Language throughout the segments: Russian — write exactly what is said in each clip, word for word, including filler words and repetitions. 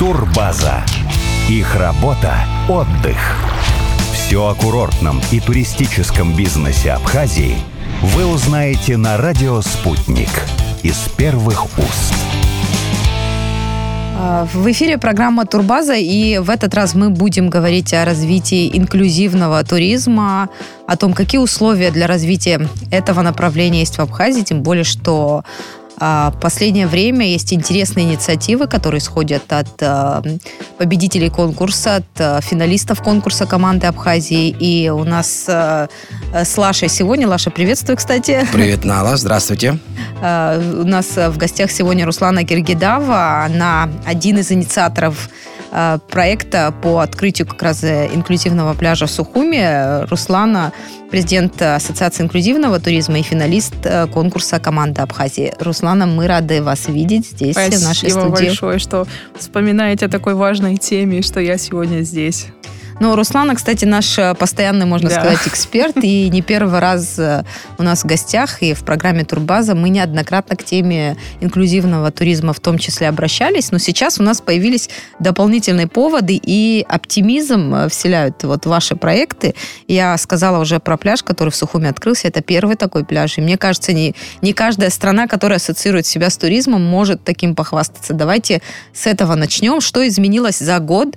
Турбаза. Их работа – отдых. Все о курортном и туристическом бизнесе Абхазии вы узнаете на радио «Спутник» из первых уст. В эфире программа «Турбаза», и в этот раз мы будем говорить о развитии инклюзивного туризма, о том, какие условия для развития этого направления есть в Абхазии, тем более, что в последнее время есть интересные инициативы, которые исходят от победителей конкурса, от финалистов конкурса команды Абхазии. И у нас с Лашей сегодня. Лаша, приветствую, кстати. Привет, Нала, здравствуйте. У нас в гостях сегодня Руслана Гергидава. Она один из инициаторов проекта по открытию как раз инклюзивного пляжа в Сухуми. Руслана – президент Ассоциации инклюзивного туризма и финалист конкурса команды Абхазии. Руслана, мы рады вас видеть здесь, Спасибо в нашей студии. Спасибо большое, что вспоминаете о такой важной теме, и что я сегодня здесь. Ну, Руслана, кстати, наш постоянный, можно да. сказать, эксперт, и не первый раз у нас в гостях, и в программе «Турбаза» мы неоднократно к теме инклюзивного туризма в том числе обращались, но сейчас у нас появились дополнительные поводы, и оптимизм вселяют вот ваши проекты. Я сказала уже про пляж, который в Сухуми открылся, это первый такой пляж, и мне кажется, не, не каждая страна, которая ассоциирует себя с туризмом, может таким похвастаться. Давайте с этого начнем. Что изменилось за год,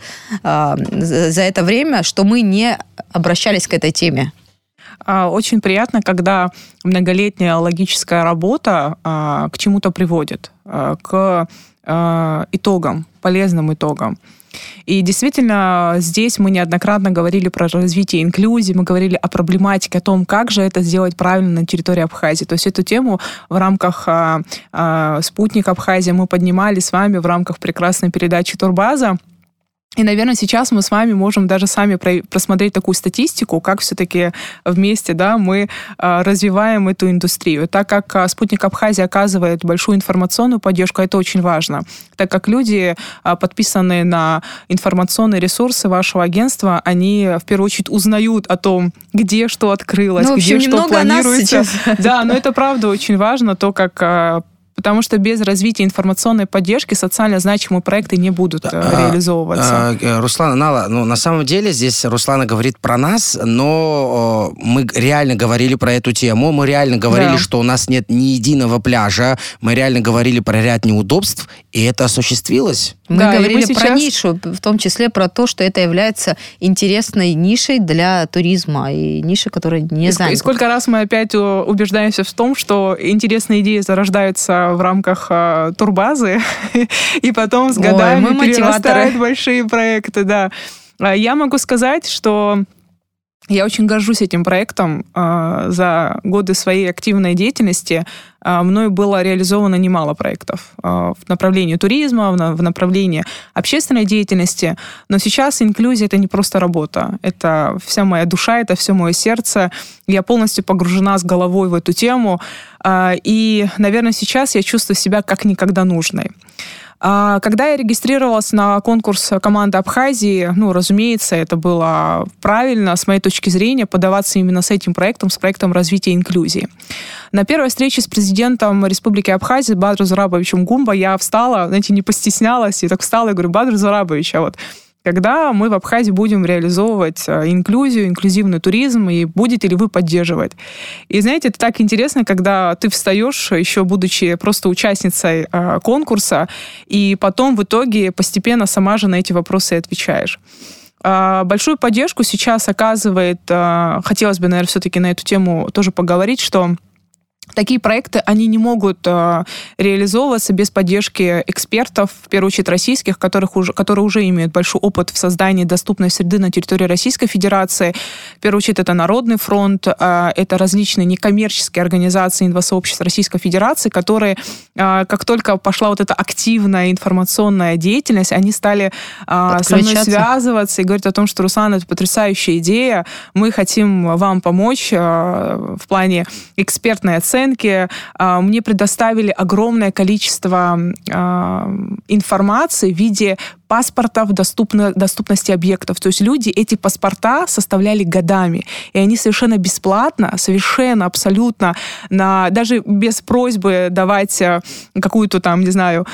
за это время, что мы не обращались к этой теме? Очень приятно, когда многолетняя логическая работа к чему-то приводит, к итогам, полезным итогам. И действительно, здесь мы неоднократно говорили про развитие инклюзии, мы говорили о проблематике, о том, как же это сделать правильно на территории Абхазии. То есть эту тему в рамках а, а, «Спутник Абхазия» мы поднимали с вами в рамках прекрасной передачи «Турбаза». И, наверное, сейчас мы с вами можем даже сами просмотреть такую статистику, как все-таки вместе, да, мы развиваем эту индустрию. Так как «Спутник Абхазии» оказывает большую информационную поддержку, это очень важно. Так как люди, подписанные на информационные ресурсы вашего агентства, они в первую очередь узнают о том, где что открылось, ну, где что планируется. Да, но это правда очень важно, то, как... Потому что без развития информационной поддержки социально значимые проекты не будут а, реализовываться. А, Руслана, Нала, ну, на самом деле здесь Руслана говорит про нас, но мы реально говорили про эту тему, мы реально говорили, да. что у нас нет ни единого пляжа, мы реально говорили про ряд неудобств, и это осуществилось. Мы да, говорили мы сейчас... про нишу, в том числе про то, что это является интересной нишей для туризма, и нишей, которая не занята. И сколько раз мы опять убеждаемся в том, что интересные идеи зарождаются в рамках э, турбазы, и потом с годами Ой, перерастают большие проекты. Да. Я могу сказать, что я очень горжусь этим проектом. Э, за годы своей активной деятельности э, мною было реализовано немало проектов э, в направлении туризма, в, в направлении общественной деятельности. Но сейчас инклюзия — это не просто работа. Это вся моя душа, это все мое сердце. Я полностью погружена с головой в эту тему. Э, и, наверное, сейчас я чувствую себя как никогда нужной. Когда я регистрировалась на конкурс команды Абхазии, ну, разумеется, это было правильно, с моей точки зрения, подаваться именно с этим проектом, с проектом развития инклюзии. На первой встрече с президентом Республики Абхазия Бадру Зурабовичем Гумба я встала, знаете, не постеснялась, и так встала и говорю: Бадру Зурабович, а вот когда мы в Абхазии будем реализовывать инклюзию, инклюзивный туризм, и будете ли вы поддерживать? И, знаете, это так интересно, когда ты встаешь, еще будучи просто участницей э, конкурса, и потом в итоге постепенно сама же на эти вопросы и отвечаешь. Э, большую поддержку сейчас оказывает, э, хотелось бы, наверное, все-таки на эту тему тоже поговорить, что такие проекты, они не могут э, реализовываться без поддержки экспертов, в первую очередь российских, которых уже, которые уже имеют большой опыт в создании доступной среды на территории Российской Федерации. В первую очередь это Народный фронт, э, это различные некоммерческие организации инвосообществ Российской Федерации, которые, э, как только пошла вот эта активная информационная деятельность, они стали э, со мной связываться и говорить о том, что, Руслан, это потрясающая идея, мы хотим вам помочь э, в плане экспертной оценки. Э, мне предоставили огромное количество э, информации в виде паспортов доступно, доступности объектов. То есть люди эти паспорта составляли годами, и они совершенно бесплатно, совершенно абсолютно, на, даже без просьбы давать какую-то там, не знаю,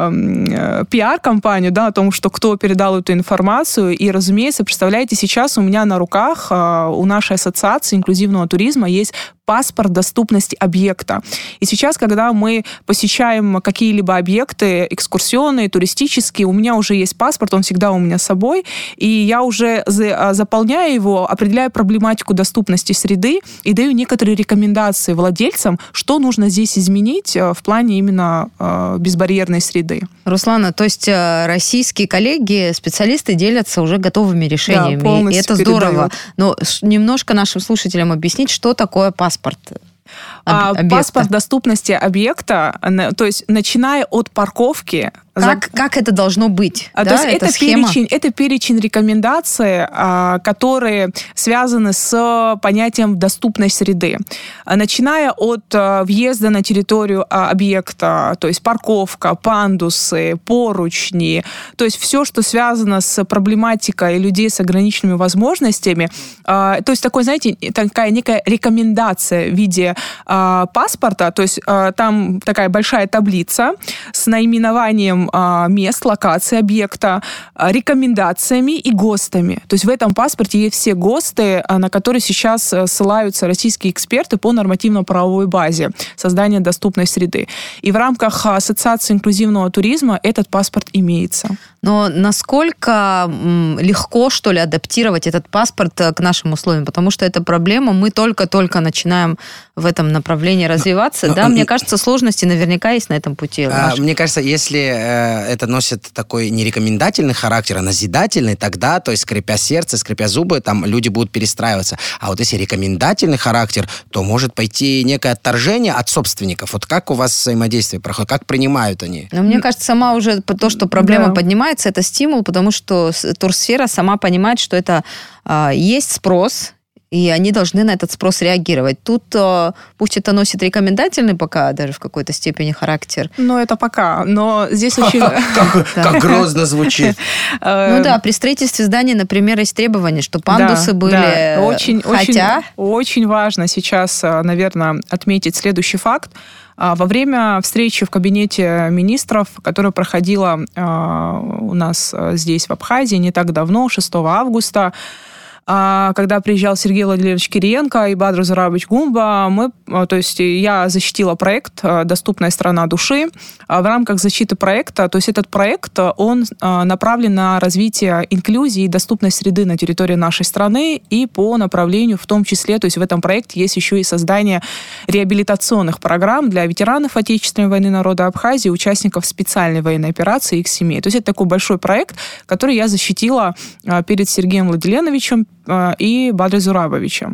э, пиар-компанию, да, о том, что кто передал эту информацию. И, разумеется, представляете, сейчас у меня на руках, э, у нашей ассоциации инклюзивного туризма есть паспорт доступности объекта. И сейчас, когда мы посещаем какие-либо объекты экскурсионные, туристические, у меня уже есть паспорт, он всегда у меня с собой, и я уже заполняю его, определяю проблематику доступности среды и даю некоторые рекомендации владельцам, что нужно здесь изменить в плане именно безбарьерной среды. Руслана, то есть российские коллеги, специалисты делятся уже готовыми решениями, да, и это здорово. Но немножко нашим слушателям объяснить, что такое паспорт. Об, паспорт доступности объекта, то есть начиная от парковки. Как, как это должно быть? А, да, то есть это, это, перечень, это перечень рекомендаций, а, которые связаны с понятием доступной среды. А, начиная от а, въезда на территорию а, объекта, то есть парковка, пандусы, поручни, то есть все, что связано с проблематикой людей с ограниченными возможностями. А, то есть такой, знаете, такая некая рекомендация в виде а, паспорта, то есть а, там такая большая таблица с наименованием мест, локаций объекта, рекомендациями и ГОСТами. То есть в этом паспорте есть все ГОСТы, на которые сейчас ссылаются российские эксперты по нормативно-правовой базе создания доступной среды. И в рамках Ассоциации инклюзивного туризма этот паспорт имеется. Но насколько легко, что ли, адаптировать этот паспорт к нашим условиям? Потому что эта проблема, мы только-только начинаем в этом направлении развиваться. Но, да, но, мне кажется, сложности наверняка есть на этом пути. А, мне кажется, если э, это носит такой не рекомендательный характер, а назидательный, тогда, то есть скрипя сердце, скрипя зубы, там люди будут перестраиваться. А вот если рекомендательный характер, то может пойти некое отторжение от собственников. Вот как у вас взаимодействие проходит? Как принимают они? Но мне кажется, сама уже то, что проблема да. поднимается, это стимул, потому что турсфера сама понимает, что это э, есть спрос, и они должны на этот спрос реагировать. Тут э, пусть это носит рекомендательный пока даже в какой-то степени характер. Ну, это пока, но здесь очень... Как грозно звучит. Ну да, при строительстве зданий, например, есть требования, что пандусы были... Хотя... Очень важно сейчас, наверное, отметить следующий факт. Во время встречи в кабинете министров, которая проходила у нас здесь, в Абхазии, не так давно, шестого августа, когда приезжал Сергей Владимирович Кириенко и Бадру Зурабович Гумба, мы, то есть я защитила проект «Доступная страна души». В рамках защиты проекта, то есть этот проект, он направлен на развитие инклюзии и доступной среды на территории нашей страны и по направлению в том числе, то есть в этом проекте есть еще и создание реабилитационных программ для ветеранов Отечественной войны народа Абхазии, участников специальной военной операции и их семей. То есть это такой большой проект, который я защитила перед Сергеем Владимировичем и Бадрой Зурабовичем.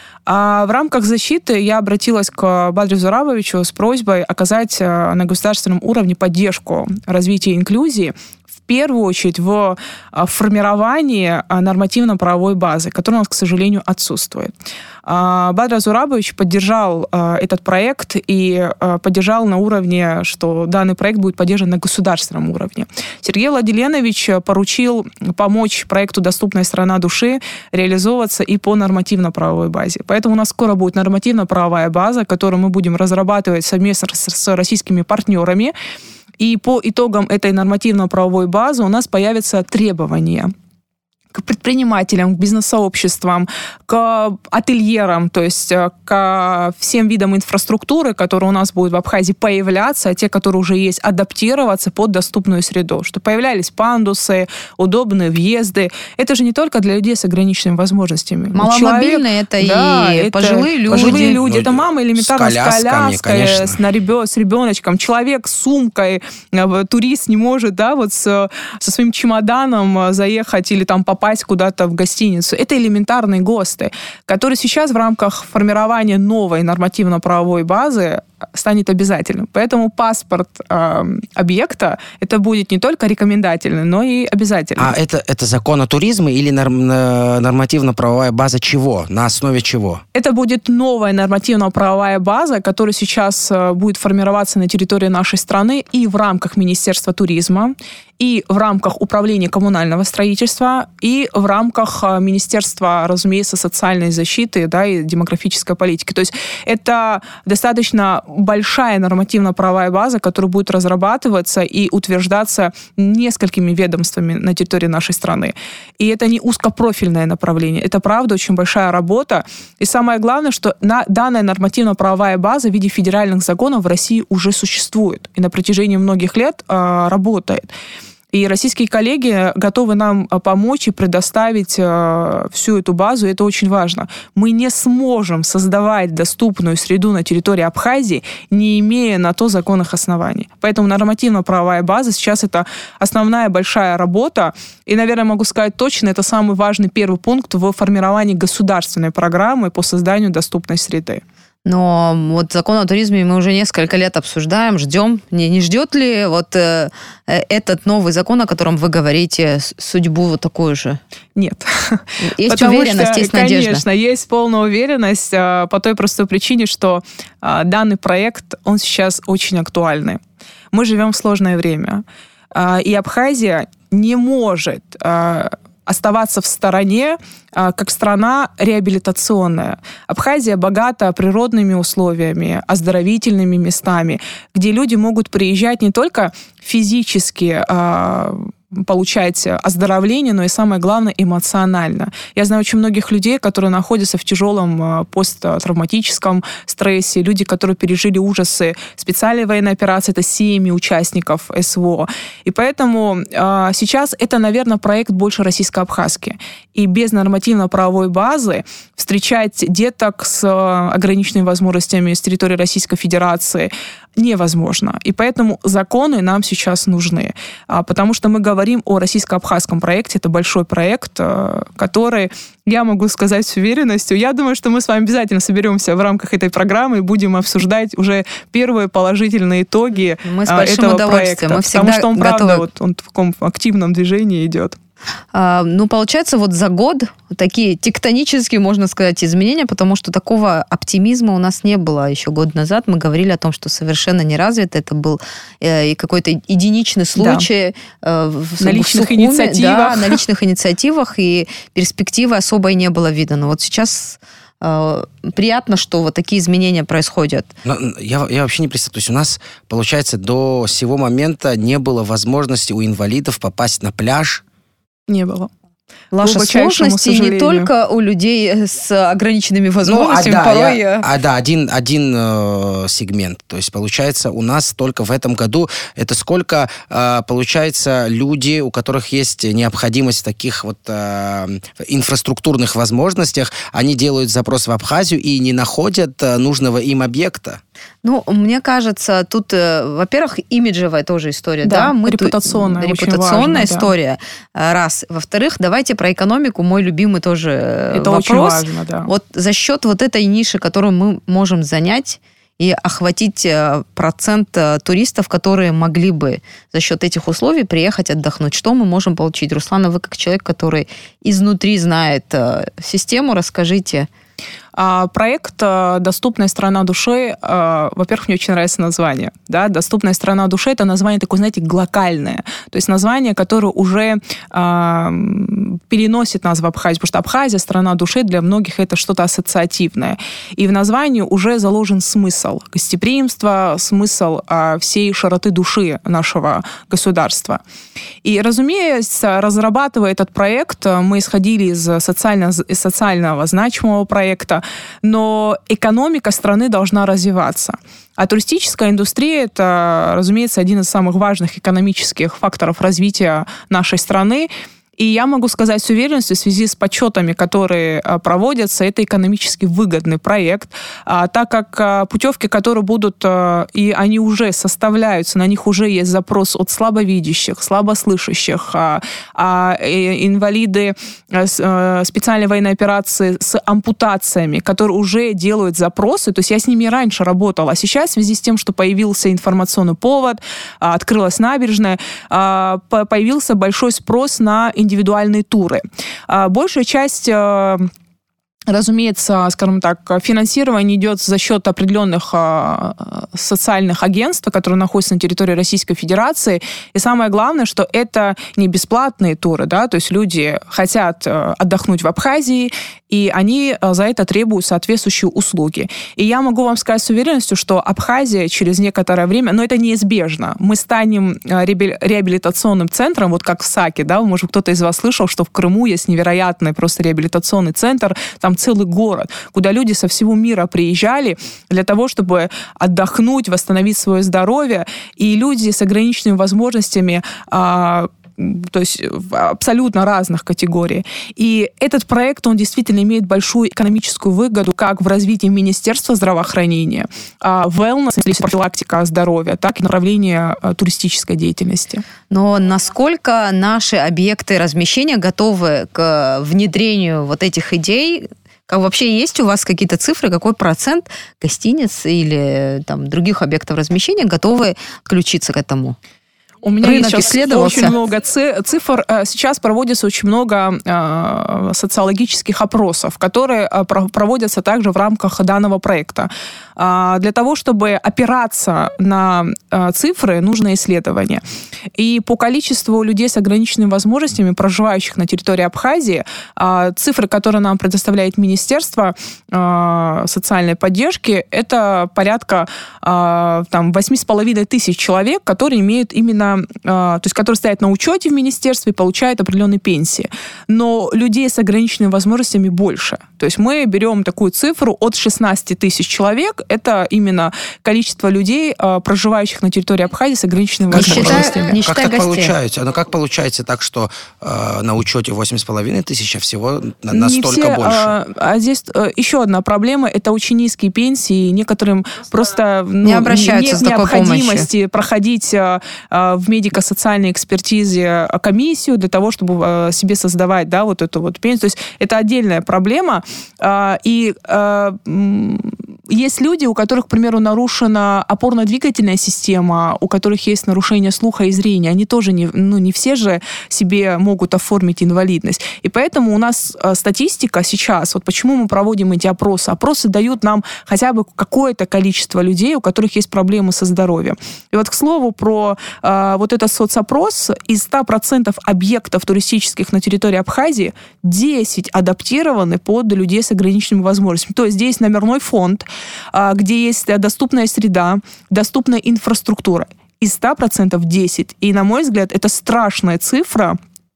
А в рамках защиты я обратилась к Бадре Зурабовичу с просьбой оказать на государственном уровне поддержку развития инклюзии, в первую очередь в формировании нормативно-правовой базы, которая у нас, к сожалению, отсутствует. Бадра Зурабович поддержал этот проект и поддержал на уровне, что данный проект будет поддержан на государственном уровне. Сергей Владимирович поручил помочь проекту «Доступная страна души» реализовываться и по нормативно-правовой базе. Поэтому у нас скоро будет нормативно-правовая база, которую мы будем разрабатывать совместно с российскими партнерами. И по итогам этой нормативно-правовой базы у нас появятся требования к предпринимателям, к бизнес-сообществам, к ательерам, то есть к всем видам инфраструктуры, которые у нас будут в Абхазии появляться, а те, которые уже есть, адаптироваться под доступную среду. Что появлялись пандусы, удобные въезды. Это же не только для людей с ограниченными возможностями. Маломобильные, это да, и это пожилые люди. Пожилые люди. Ну, это мама элементарно с коляской, с, коляской, с, на ребё, с ребеночком. Человек с сумкой, турист не может, да, вот с, со своим чемоданом заехать или там попасть попасть куда-то в гостиницу. Это элементарные ГОСТы, которые сейчас в рамках формирования новой нормативно-правовой базы станет обязательным. Поэтому паспорт э, объекта это будет не только рекомендательный, но и обязательный. А это, это закон о туризме или норм, нормативно-правовая база чего? На основе чего? Это будет новая нормативно-правовая база, которая сейчас будет формироваться на территории нашей страны и в рамках Министерства туризма, и в рамках Управления коммунального строительства, и в рамках Министерства, разумеется, социальной защиты, да, и демографической политики. То есть это достаточно большая нормативно-правовая база, которая будет разрабатываться и утверждаться несколькими ведомствами на территории нашей страны. И это не узкопрофильное направление. Это, правда, очень большая работа. И самое главное, что на данная нормативно-правовая база в виде федеральных законов в России уже существует. И на протяжении многих лет э, работает. И российские коллеги готовы нам помочь и предоставить э, всю эту базу, и это очень важно. Мы не сможем создавать доступную среду на территории Абхазии, не имея на то законных оснований. Поэтому нормативно-правовая база сейчас это основная большая работа, и, наверное, могу сказать точно, это самый важный первый пункт в формировании государственной программы по созданию доступной среды. Но вот закон о туризме мы уже несколько лет обсуждаем, ждем. Не, не ждет ли вот э, этот новый закон, о котором вы говорите, судьбу вот такую же? Нет. Есть Потому уверенность, что, есть надежда? Конечно, есть полная уверенность э, по той простой причине, что э, данный проект, он сейчас очень актуальный. Мы живем в сложное время. Э, и Абхазия не может... Э, оставаться в стороне, как страна реабилитационная. Абхазия богата природными условиями, оздоровительными местами, где люди могут приезжать не только физически получать оздоровление, но и самое главное эмоционально. Я знаю очень многих людей, которые находятся в тяжелом посттравматическом стрессе, люди, которые пережили ужасы специальной военной операции, это семьи участников СВО. И поэтому э, сейчас это, наверное, проект больше российско-абхазский. И без нормативно-правовой базы встречать деток с ограниченными возможностями с территории Российской Федерации невозможно. И поэтому законы нам сейчас нужны. Потому что мы говорим о российско-абхазском проекте. Это большой проект, который, я могу сказать с уверенностью, я думаю, что мы с вами обязательно соберемся в рамках этой программы и будем обсуждать уже первые положительные итоги мы с большим этого удовольствием. проекта. Мы всегда потому что он, готовы. правда, вот, он в таком активном движении идет. А, ну, получается, вот за год такие тектонические, можно сказать, изменения, потому что такого оптимизма у нас не было еще год назад. Мы говорили о том, что совершенно не развито. Это был э, и какой-то единичный случай. Да. Э, в, на личных Сухуми, инициативах. Да, на личных инициативах, и перспективы особой не было видно. Но вот сейчас... приятно, что вот такие изменения происходят. Но я, я вообще не представляю. То есть у нас, получается, до сего момента не было возможности у инвалидов попасть на пляж. Не было. Лаша, сложности не только у людей с ограниченными возможностями, ну, а, порой... Да, я, а, да, один, один э, сегмент. То есть, получается, у нас только в этом году, это сколько, э, получается, люди, у которых есть необходимость в таких вот э, инфраструктурных возможностях, они делают запрос в Абхазию и не находят э, нужного им объекта. Ну, мне кажется, тут, во-первых, имиджевая тоже история, да? Да, Мы репутационная, ту... репутационная важно, история, да. Раз. Во-вторых, давайте про экономику, мой любимый тоже Это вопрос. очень важно, да. Вот за счет вот этой ниши, которую мы можем занять и охватить процент туристов, которые могли бы за счет этих условий приехать отдохнуть. Что мы можем получить? Руслана, вы как человек, который изнутри знает систему, расскажите. Проект «Доступная страна души», во-первых, мне очень нравится название. Да? «Доступная страна души» — это название такое, знаете, глокальное. То есть название, которое уже э, переносит нас в Абхазию, потому что Абхазия, страна души, для многих это что-то ассоциативное. И в названии уже заложен смысл гостеприимства, смысл э, всей широты души нашего государства. И, разумеется, разрабатывая этот проект, мы исходили из, социально, из социального значимого проекта, но экономика страны должна развиваться. А туристическая индустрия – это, разумеется, один из самых важных экономических факторов развития нашей страны. И я могу сказать с уверенностью, в связи с подсчетами, которые проводятся, это экономически выгодный проект, так как путевки, которые будут, и они уже составляются, на них уже есть запрос от слабовидящих, слабослышащих, инвалиды специальной военной операции с ампутациями, которые уже делают запросы. То есть я с ними раньше работала, а сейчас в связи с тем, что появился информационный повод, открылась набережная, появился большой спрос на индивидуальные туры. Большая часть... Разумеется, скажем так, финансирование идет за счет определенных э, социальных агентств, которые находятся на территории Российской Федерации. И самое главное, что это не бесплатные туры, да, то есть люди хотят э, отдохнуть в Абхазии, и они э, за это требуют соответствующие услуги. И я могу вам сказать с уверенностью, что Абхазия через некоторое время, но это неизбежно, мы станем э, реабилитационным центром, вот как в САКе, да, может, кто-то из вас слышал, что в Крыму есть невероятный просто реабилитационный центр, там целый город, куда люди со всего мира приезжали для того, чтобы отдохнуть, восстановить свое здоровье. И люди с ограниченными возможностями, а, то есть абсолютно разных категорий. И этот проект, он действительно имеет большую экономическую выгоду как в развитии Министерства здравоохранения, wellness, профилактика здоровья, так и направление туристической деятельности. Но насколько наши объекты размещения готовы к внедрению вот этих идей? Как вообще есть у вас какие-то цифры, какой процент гостиниц или там, других объектов размещения готовы включиться к этому? У меня есть сейчас очень много цифр. Сейчас проводится очень много э, социологических опросов, которые э, проводятся также в рамках данного проекта. Э, для того, чтобы опираться на э, цифры, нужно исследование. И по количеству людей с ограниченными возможностями, проживающих на территории Абхазии, э, цифры, которые нам предоставляет Министерство э, социальной поддержки, это порядка э, там, восемь с половиной тысяч человек, которые имеют именно то есть, которые стоят на учете в министерстве и получают определенные пенсии. Но людей с ограниченными возможностями больше. То есть мы берем такую цифру от шестнадцати тысяч человек. Это именно количество людей, проживающих на территории Абхазии с ограниченными как возможностями. Не как так получается? Ну, как получается так, что э, на учете восемь с половиной тысяч, а всего настолько все, больше? А, а здесь а, еще одна проблема. Это очень низкие пенсии. Некоторым просто, просто ну, не обращаются нет с такой необходимости помощи. проходить а, в медико-социальной экспертизе комиссию для того, чтобы э, себе создавать, да, вот эту вот пенсию. То есть это отдельная проблема. Э, и э, есть люди, у которых, к примеру, нарушена опорно-двигательная система, у которых есть нарушение слуха и зрения. Они тоже не, ну, не все же себе могут оформить инвалидность. И поэтому у нас э, статистика сейчас, вот почему мы проводим эти опросы. Опросы дают нам хотя бы какое-то количество людей, у которых есть проблемы со здоровьем. И вот, к слову, про э, вот этот соцопрос, из ста процентов объектов туристических на территории Абхазии десять адаптированы под людей с ограниченными возможностями. То есть здесь номерной фонд, где есть доступная среда, доступная инфраструктура. Из ста процентов десять. И, на мой взгляд, это страшная цифра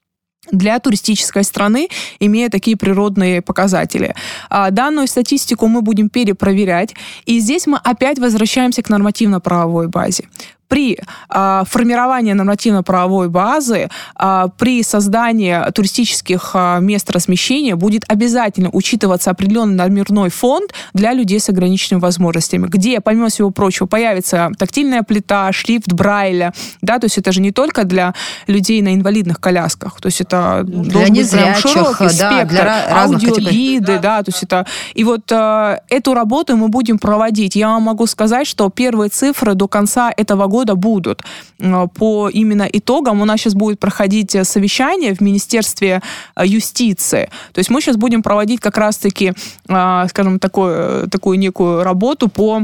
для туристической страны, имея такие природные показатели. Данную статистику мы будем перепроверять. И здесь мы опять возвращаемся к нормативно-правовой базе. При э, формировании нормативно-правовой базы, э, при создании туристических э, мест размещения будет обязательно учитываться определенный номерной фонд для людей с ограниченными возможностями, где, помимо всего прочего, появится тактильная плита, шрифт Брайля, да, то есть это же не только для людей на инвалидных колясках, то есть это для должен быть прям широкий да, спектр, для аудиогиды, да, то есть это... И вот э, эту работу мы будем проводить. Я вам могу сказать, что первые цифры до конца этого года года будут по именно итогам. У нас сейчас будет проходить совещание в Министерстве юстиции. То есть мы сейчас будем проводить как раз-таки, скажем, такую, такую некую работу по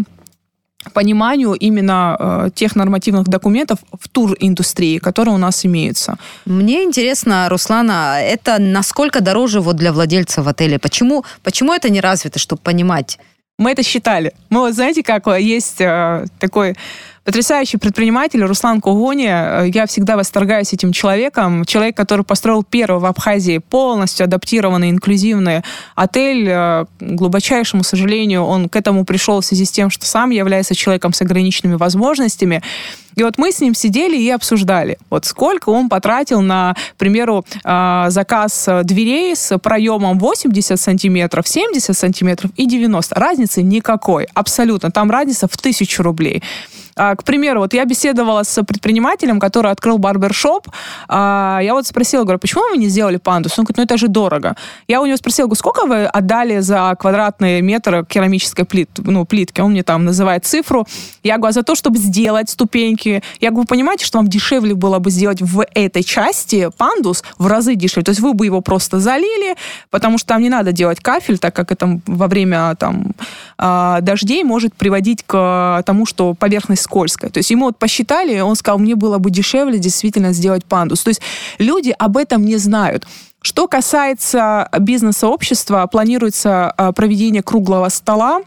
пониманию именно тех нормативных документов в туриндустрии, которые у нас имеются. Мне интересно, Руслана, это насколько дороже вот для владельцев отеля? Почему, почему это не развито, чтобы понимать? Мы это считали. Мы вот, знаете, как есть э, такой потрясающий предприниматель Руслан Когони. Я всегда восторгаюсь этим человеком. Человек, который построил первый в Абхазии полностью адаптированный, инклюзивный отель. К глубочайшему сожалению, он к этому пришел в связи с тем, что сам является человеком с ограниченными возможностями. И вот мы с ним сидели и обсуждали, вот сколько он потратил на, к примеру, заказ дверей с проемом восемьдесят сантиметров, семьдесят сантиметров и девяносто. Разницы никакой, абсолютно. Там разница в тысячу рублей. К примеру, вот я беседовала с предпринимателем, который открыл барбершоп. Я вот спросила, говорю, почему вы не сделали пандус? Он говорит, ну это же дорого. Я у него спросила, говорю, сколько вы отдали за квадратный метр керамической плит, ну, плитки? Он мне там называет цифру. Я говорю, за то, чтобы сделать ступеньки. Я говорю, вы понимаете, что вам дешевле было бы сделать в этой части пандус в разы дешевле? То есть вы бы его просто залили, потому что там не надо делать кафель, так как это во время там, дождей может приводить к тому, что поверхность скользкая. То есть ему вот посчитали, он сказал, мне было бы дешевле действительно сделать пандус. То есть люди об этом не знают. Что касается бизнес-сообщества, планируется проведение круглого стола.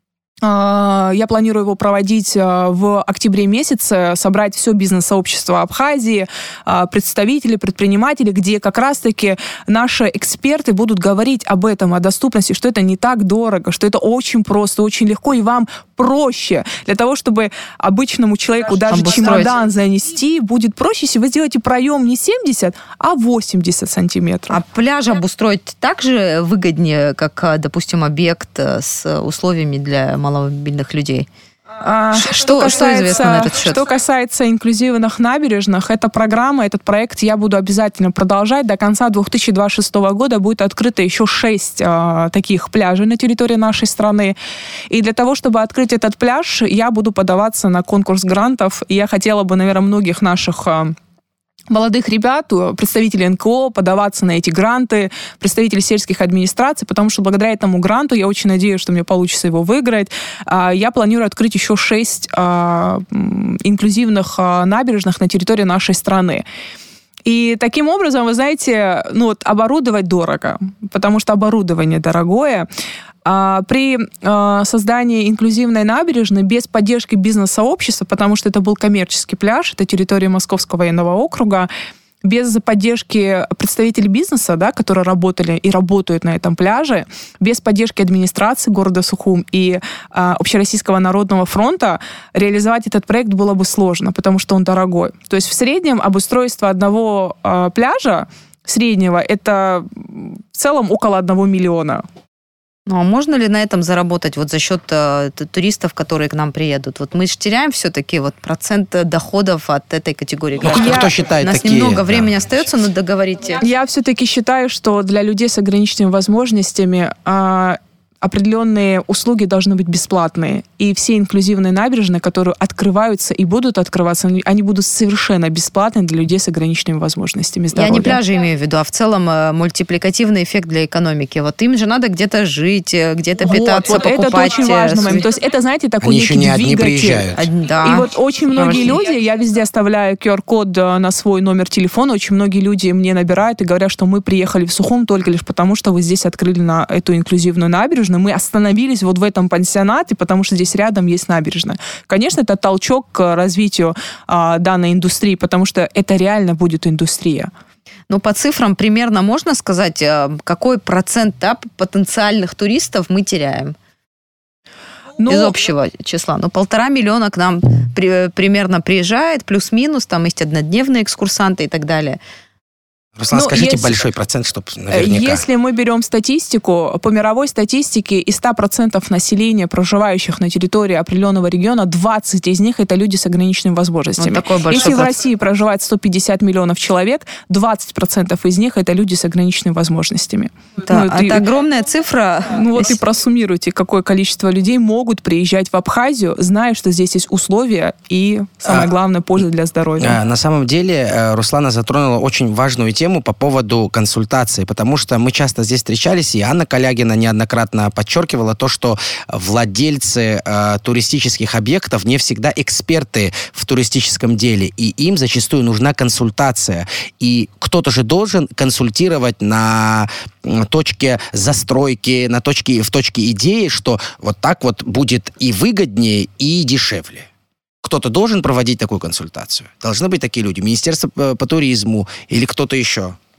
Я планирую его проводить в октябре месяце, собрать все бизнес-сообщество Абхазии, представители, предприниматели, где как раз-таки наши эксперты будут говорить об этом, о доступности, что это не так дорого, что это очень просто, очень легко, и вам проще. Для того, чтобы обычному человеку даже чемодан занести, будет проще, если вы сделаете проем не семьдесят, а восемьдесят сантиметров. А пляж обустроить так же выгоднее, как, допустим, объект с условиями для маломобильных людей? А, что, что, касается, что известно на этот счет? Что касается инклюзивных набережных, эта программа, этот проект я буду обязательно продолжать. До конца две тысячи двадцать шестого года будет открыто еще шесть а, таких пляжей на территории нашей страны. И для того, чтобы открыть этот пляж, я буду подаваться на конкурс грантов. И я хотела бы, наверное, многих наших а, молодых ребят, представителей эн ка о, подаваться на эти гранты, представителей сельских администраций, потому что благодаря этому гранту, я очень надеюсь, что мне получится его выиграть, я планирую открыть еще шесть инклюзивных набережных на территории нашей страны. И таким образом, вы знаете, ну вот оборудовать дорого, потому что оборудование дорогое. А при а, создании инклюзивной набережной без поддержки бизнес-сообщества, потому что это был коммерческий пляж, это территория Московского военного округа, без поддержки представителей бизнеса, да, которые работали и работают на этом пляже, без поддержки администрации города Сухум и а, Общероссийского народного фронта реализовать этот проект было бы сложно, потому что он дорогой. То есть в среднем обустройство одного а, пляжа среднего это в целом около одного миллиона. Ну, а можно ли на этом заработать вот за счет э, туристов, которые к нам приедут? Вот мы же теряем все-таки вот процент доходов от этой категории граждан. Ну, кто считает У нас такие, немного да. времени остается, но договорите. Я все-таки считаю, что для людей с ограниченными возможностями э, определенные услуги должны быть бесплатные. И все инклюзивные набережные, которые открываются и будут открываться, они будут совершенно бесплатны для людей с ограниченными возможностями здоровья. Я не пляжи имею в виду, а в целом мультипликативный эффект для экономики. Вот им же надо где-то жить, где-то питаться, вот, вот покупать. Это очень важно, момент. То есть это, знаете, такой они некий еще не одни двигатель. приезжают. Одни, да. И вот очень многие люди, я везде оставляю ку ар код на свой номер телефона, очень многие люди мне набирают и говорят, что мы приехали в Сухум только лишь потому, что вы здесь открыли на эту инклюзивную набережную. Мы остановились вот в этом пансионате, потому что здесь рядом есть набережная. Конечно, это толчок к развитию а, данной индустрии, потому что это реально будет индустрия. Ну, по цифрам примерно можно сказать, какой процент да, потенциальных туристов мы теряем? Ну, из общего числа. Ну, полтора миллиона к нам при, примерно приезжает, плюс-минус, там есть однодневные экскурсанты и так далее. Руслан, ну, скажите если, большой процент, чтобы наверняка. Если мы берем статистику, по мировой статистике из ста процентов населения, проживающих на территории определенного региона, двадцать из них это люди с ограниченными возможностями. Вот такой большой если процент. в России проживает сто пятьдесят миллионов человек, двадцать процентов из них это люди с ограниченными возможностями. Да, ну, это и, огромная цифра. Ну вот и просуммируйте, какое количество людей могут приезжать в Абхазию, зная, что здесь есть условия и, самое главное, польза для здоровья. А, на самом деле, Руслана затронула очень важную тему по поводу консультации, потому что мы часто здесь встречались, и Анна Калягина неоднократно подчеркивала то, что владельцы э, туристических объектов не всегда эксперты в туристическом деле, и им зачастую нужна консультация. И кто-то же должен консультировать на точке застройки, на точке, в точке идеи, что вот так вот будет и выгоднее, и дешевле. Кто-то должен проводить такую консультацию. Должны быть такие люди. Министерство по туризму или кто-то еще.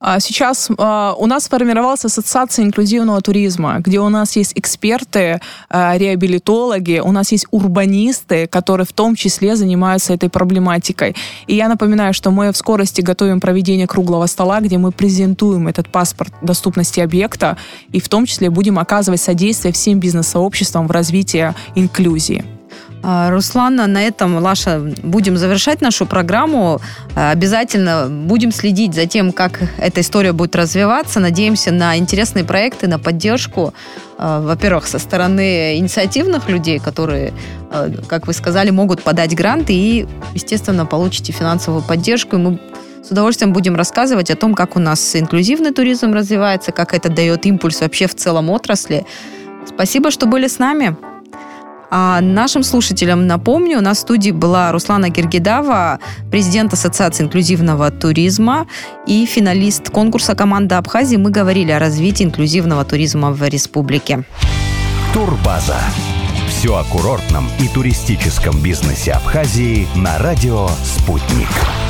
Сейчас у нас сформировалась ассоциация инклюзивного туризма, где у нас есть эксперты, реабилитологи, у нас есть урбанисты, которые в том числе занимаются этой проблематикой. И я напоминаю, что мы в скорости готовим проведение круглого стола, где мы презентуем этот паспорт доступности объекта и в том числе будем оказывать содействие всем бизнес-сообществам в развитии инклюзии. Руслан, на этом, Лаша, будем завершать нашу программу. Обязательно будем следить за тем, как эта история будет развиваться. Надеемся на интересные проекты, на поддержку, во-первых, со стороны инициативных людей, которые, как вы сказали, могут подать гранты и, естественно, получите финансовую поддержку. И мы с удовольствием будем рассказывать о том, как у нас инклюзивный туризм развивается, как это дает импульс вообще в целом отрасли. Спасибо, что были с нами. А нашим слушателям напомню, у нас в студии была Руслана Гергидава, президент Ассоциации инклюзивного туризма и финалист конкурса «Команда Абхазии». Мы говорили о развитии инклюзивного туризма в республике. Турбаза. Все о курортном и туристическом бизнесе Абхазии на радио «Спутник».